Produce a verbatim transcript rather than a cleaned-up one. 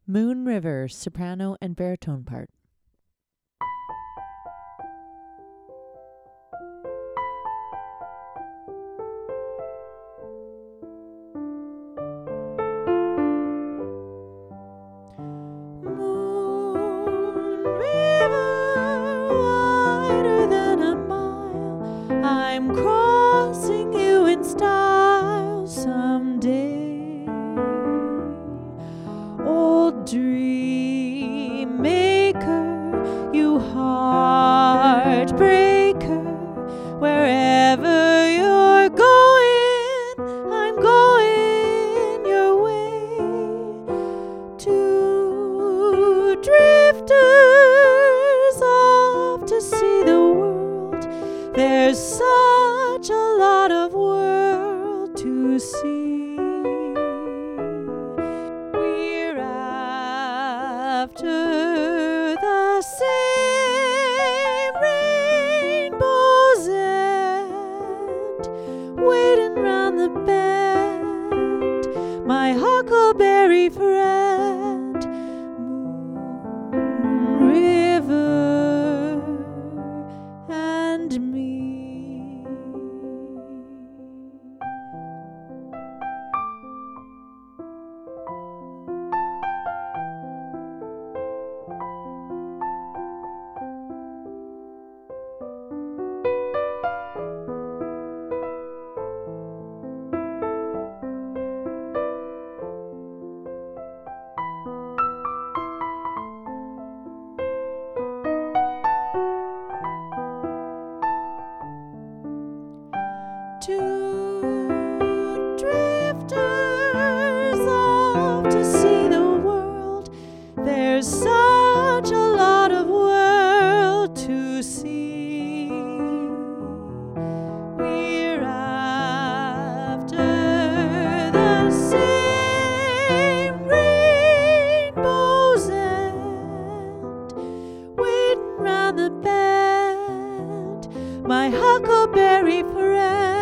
Moon River, soprano and baritone part. Moon River, wider than a mile, I'm crossing you in style someday. Old dream maker, you heartbreaker, wherever you're going, I'm going your way. Two drifters off to see the world. There's such a lot of world to see. We're after the same rainbow's end, waiting round the bend, my huckleberry friend. Moon River and me. Two drifters off to see the world. There's such a lot of world to see. We're after the same rainbow's end, waiting round the bend, my huckleberry friend.